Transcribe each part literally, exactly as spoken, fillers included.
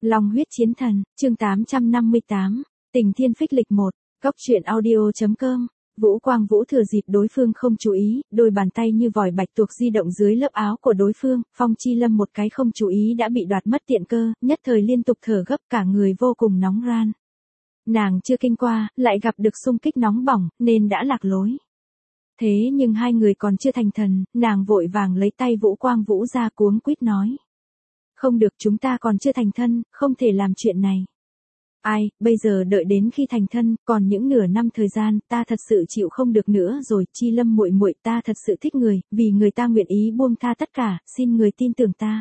Long huyết chiến thần, chương tám trăm năm mươi tám, Tình thiên phích lịch một, Cốc truyện audio chấm com. Vũ Quang Vũ thừa dịp đối phương không chú ý, đôi bàn tay như vòi bạch tuộc di động dưới lớp áo của đối phương, Phong Chi Lâm một cái không chú ý đã bị đoạt mất tiện cơ, nhất thời liên tục thở gấp, cả người vô cùng nóng ran. Nàng chưa kinh qua, lại gặp được xung kích nóng bỏng, nên đã lạc lối. Thế nhưng hai người còn chưa thành thần, nàng vội vàng lấy tay Vũ Quang Vũ ra cuống quýt nói. Không được, chúng ta còn chưa thành thân, không thể làm chuyện này. Ai, bây giờ đợi đến khi thành thân, còn những nửa năm thời gian, ta thật sự chịu không được nữa rồi, Chi Lâm muội muội, ta thật sự thích người, vì người ta nguyện ý buông tha tất cả, xin người tin tưởng ta.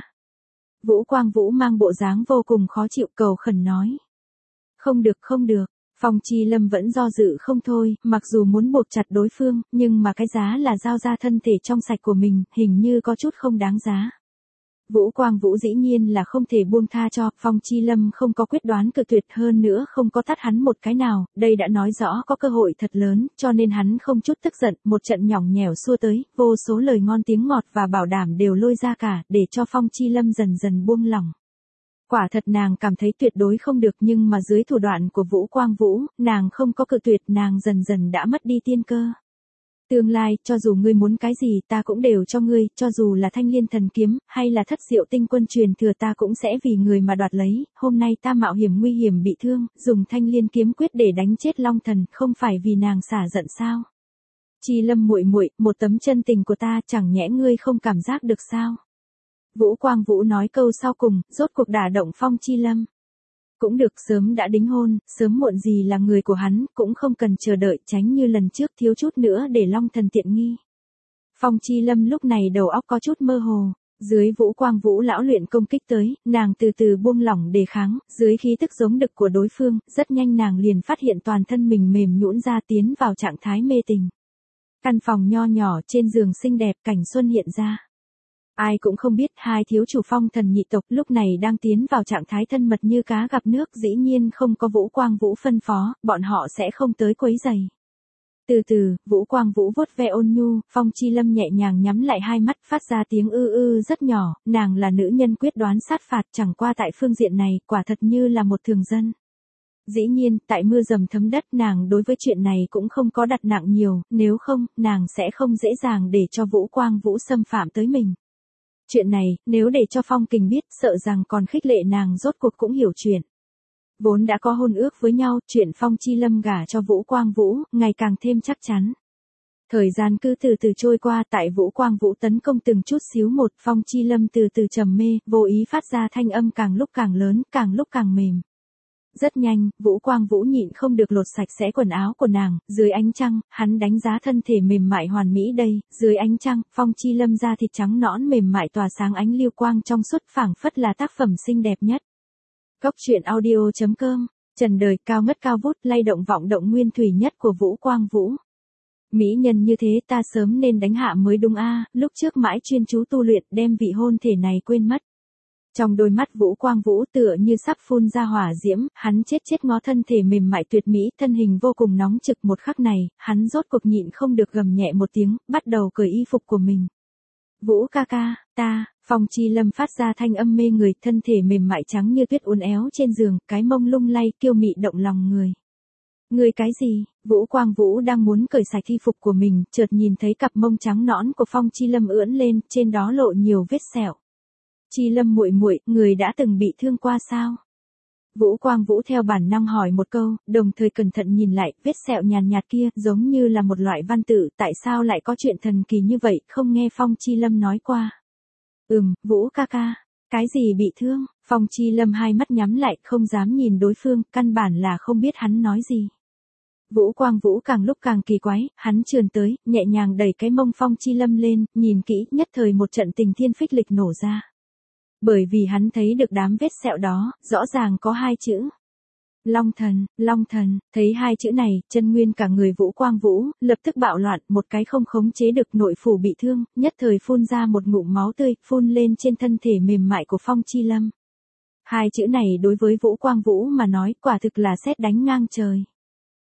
Vũ Quang Vũ mang bộ dáng vô cùng khó chịu cầu khẩn nói. Không được không được, Phong Chi Lâm vẫn do dự không thôi, mặc dù muốn buộc chặt đối phương, nhưng mà cái giá là giao ra thân thể trong sạch của mình, hình như có chút không đáng giá. Vũ Quang Vũ dĩ nhiên là không thể buông tha cho, Phong Chi Lâm không có quyết đoán cự tuyệt, hơn nữa không có tắt hắn một cái nào, đây đã nói rõ có cơ hội thật lớn, cho nên hắn không chút tức giận, một trận nhỏng nhẽo xua tới, vô số lời ngon tiếng ngọt và bảo đảm đều lôi ra cả, để cho Phong Chi Lâm dần dần buông lỏng. Quả thật nàng cảm thấy tuyệt đối không được, nhưng mà dưới thủ đoạn của Vũ Quang Vũ, nàng không có cự tuyệt, nàng dần dần đã mất đi tiên cơ. Tương lai, cho dù ngươi muốn cái gì ta cũng đều cho ngươi, cho dù là thanh liên thần kiếm, hay là thất diệu tinh quân truyền thừa ta cũng sẽ vì người mà đoạt lấy, hôm nay ta mạo hiểm nguy hiểm bị thương, dùng thanh liên kiếm quyết để đánh chết Long Thần, không phải vì nàng xả giận sao? Chi Lâm muội muội, một tấm chân tình của ta, chẳng nhẽ ngươi không cảm giác được sao? Vũ Quang Vũ nói câu sau cùng, rốt cuộc đả động Phong Chi Lâm. Cũng được, sớm đã đính hôn, sớm muộn gì là người của hắn, cũng không cần chờ đợi, tránh như lần trước thiếu chút nữa để Long Thần tiện nghi. Phong Chi Lâm lúc này đầu óc có chút mơ hồ, dưới Vũ Quang Vũ lão luyện công kích tới, nàng từ từ buông lỏng đề kháng, dưới khí tức giống đực của đối phương, rất nhanh nàng liền phát hiện toàn thân mình mềm nhũn ra, tiến vào trạng thái mê tình. Căn phòng nho nhỏ trên giường xinh đẹp, cảnh xuân hiện ra. Ai cũng không biết hai thiếu chủ Phong Thần nhị tộc lúc này đang tiến vào trạng thái thân mật như cá gặp nước, dĩ nhiên không có Vũ Quang Vũ phân phó, bọn họ sẽ không tới quấy rầy. Từ từ, Vũ Quang Vũ vuốt ve ôn nhu, Phong Chi Lâm nhẹ nhàng nhắm lại hai mắt, phát ra tiếng ư ư rất nhỏ, nàng là nữ nhân quyết đoán sát phạt, chẳng qua tại phương diện này, quả thật như là một thường dân. Dĩ nhiên, tại mưa dầm thấm đất, nàng đối với chuyện này cũng không có đặt nặng nhiều, nếu không, nàng sẽ không dễ dàng để cho Vũ Quang Vũ xâm phạm tới mình. Chuyện này, nếu để cho Phong Kình biết, sợ rằng còn khích lệ nàng rốt cuộc cũng hiểu chuyện. Vốn đã có hôn ước với nhau, chuyện Phong Chi Lâm gả cho Vũ Quang Vũ, ngày càng thêm chắc chắn. Thời gian cứ từ từ trôi qua, tại Vũ Quang Vũ tấn công từng chút xíu một, Phong Chi Lâm từ từ trầm mê, vô ý phát ra thanh âm càng lúc càng lớn, càng lúc càng mềm. Rất nhanh, Vũ Quang Vũ nhịn không được lột sạch sẽ quần áo của nàng, dưới ánh trăng, hắn đánh giá thân thể mềm mại hoàn mỹ đây, dưới ánh trăng, Phong Chi Lâm da thịt trắng nõn mềm mại tỏa sáng ánh lưu quang trong suốt, phảng phất là tác phẩm xinh đẹp nhất. Cốc truyện audio chấm com, trần đời cao ngất cao vút, lay động vọng động nguyên thủy nhất của Vũ Quang Vũ. Mỹ nhân như thế ta sớm nên đánh hạ mới đúng a, lúc trước mãi chuyên chú tu luyện đem vị hôn thể này quên mất. Trong đôi mắt Vũ Quang Vũ tựa như sắp phun ra hỏa diễm, hắn chết chết ngó thân thể mềm mại tuyệt mỹ, thân hình vô cùng nóng trực, một khắc này, hắn rốt cuộc nhịn không được gầm nhẹ một tiếng, bắt đầu cởi y phục của mình. Vũ ca ca, ta, Phong Chi Lâm phát ra thanh âm mê người, thân thể mềm mại trắng như tuyết uốn éo trên giường, cái mông lung lay kiêu mị động lòng người. Người cái gì? Vũ Quang Vũ đang muốn cởi sạch y phục của mình, chợt nhìn thấy cặp mông trắng nõn của Phong Chi Lâm ưỡn lên, trên đó lộ nhiều vết sẹo. Chi Lâm muội muội, người đã từng bị thương qua sao? Vũ Quang Vũ theo bản năng hỏi một câu, đồng thời cẩn thận nhìn lại, vết sẹo nhàn nhạt kia, giống như là một loại văn tự, tại sao lại có chuyện thần kỳ như vậy, không nghe Phong Chi Lâm nói qua. Ừm, Vũ ca ca, cái gì bị thương? Phong Chi Lâm hai mắt nhắm lại, không dám nhìn đối phương, căn bản là không biết hắn nói gì. Vũ Quang Vũ càng lúc càng kỳ quái, hắn trườn tới, nhẹ nhàng đẩy cái mông Phong Chi Lâm lên, nhìn kỹ, nhất thời một trận tình thiên phích lịch nổ ra. Bởi vì hắn thấy được đám vết sẹo đó, rõ ràng có hai chữ. Long Thần, Long Thần, thấy hai chữ này, chân nguyên cả người Vũ Quang Vũ, lập tức bạo loạn, một cái không khống chế được nội phủ bị thương, nhất thời phun ra một ngụm máu tươi, phun lên trên thân thể mềm mại của Phong Chi Lâm. Hai chữ này đối với Vũ Quang Vũ mà nói, quả thực là sét đánh ngang trời.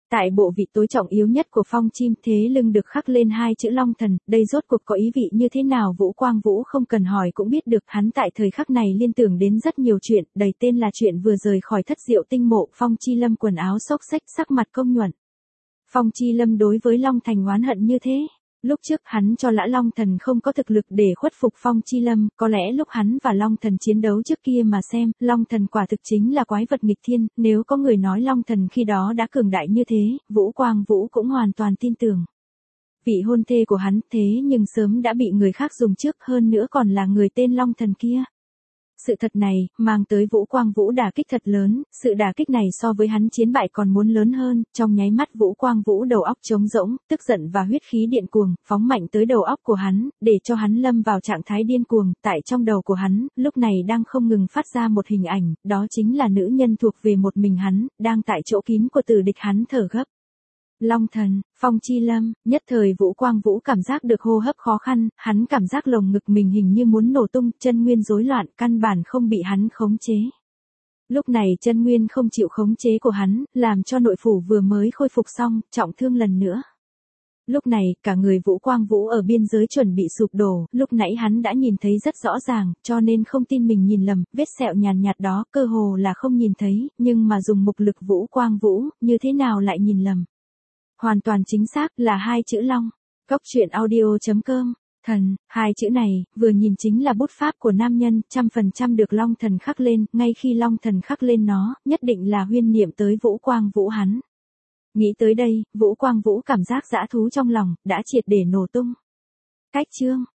Tại bộ vị tối trọng yếu nhất của phong chim thế lưng được khắc lên hai chữ Long Thần, đây rốt cuộc có ý vị như thế nào Vũ Quang Vũ không cần hỏi cũng biết được, hắn tại thời khắc này liên tưởng đến rất nhiều chuyện, đầy tên là chuyện vừa rời khỏi thất diệu tinh mộ, Phong Chi Lâm quần áo xốc xếch sắc mặt công nhuận. Phong Chi Lâm đối với Long Thành oán hận như thế. Lúc trước hắn cho Lã Long Thần không có thực lực để khuất phục Phong Chi Lâm, có lẽ lúc hắn và Long Thần chiến đấu trước kia mà xem, Long Thần quả thực chính là quái vật nghịch thiên, nếu có người nói Long Thần khi đó đã cường đại như thế, Vũ Quang Vũ cũng hoàn toàn tin tưởng. Vị hôn thê của hắn thế nhưng sớm đã bị người khác dùng trước, hơn nữa còn là người tên Long Thần kia. Sự thật này, mang tới Vũ Quang Vũ đả kích thật lớn, sự đả kích này so với hắn chiến bại còn muốn lớn hơn, trong nháy mắt Vũ Quang Vũ đầu óc trống rỗng, tức giận và huyết khí điện cuồng, phóng mạnh tới đầu óc của hắn, để cho hắn lâm vào trạng thái điên cuồng, tại trong đầu của hắn, lúc này đang không ngừng phát ra một hình ảnh, đó chính là nữ nhân thuộc về một mình hắn, đang tại chỗ kín của tử địch hắn thở gấp. Long Thần, Phong Chi Lâm, nhất thời Vũ Quang Vũ cảm giác được hô hấp khó khăn, hắn cảm giác lồng ngực mình hình như muốn nổ tung, chân nguyên rối loạn, căn bản không bị hắn khống chế. Lúc này chân nguyên không chịu khống chế của hắn, làm cho nội phủ vừa mới khôi phục xong, trọng thương lần nữa. Lúc này, cả người Vũ Quang Vũ ở biên giới chuẩn bị sụp đổ, lúc nãy hắn đã nhìn thấy rất rõ ràng, cho nên không tin mình nhìn lầm, vết sẹo nhàn nhạt đó, cơ hồ là không nhìn thấy, nhưng mà dùng mục lực Vũ Quang Vũ, như thế nào lại nhìn lầm. Hoàn toàn chính xác là hai chữ Long. Góc truyện audio chấm com. Thần, hai chữ này, vừa nhìn chính là bút pháp của nam nhân, trăm phần trăm được Long Thần khắc lên, ngay khi Long Thần khắc lên nó, nhất định là huyên niệm tới Vũ Quang Vũ hắn. Nghĩ tới đây, Vũ Quang Vũ cảm giác dã thú trong lòng, đã triệt để nổ tung. Cách chương.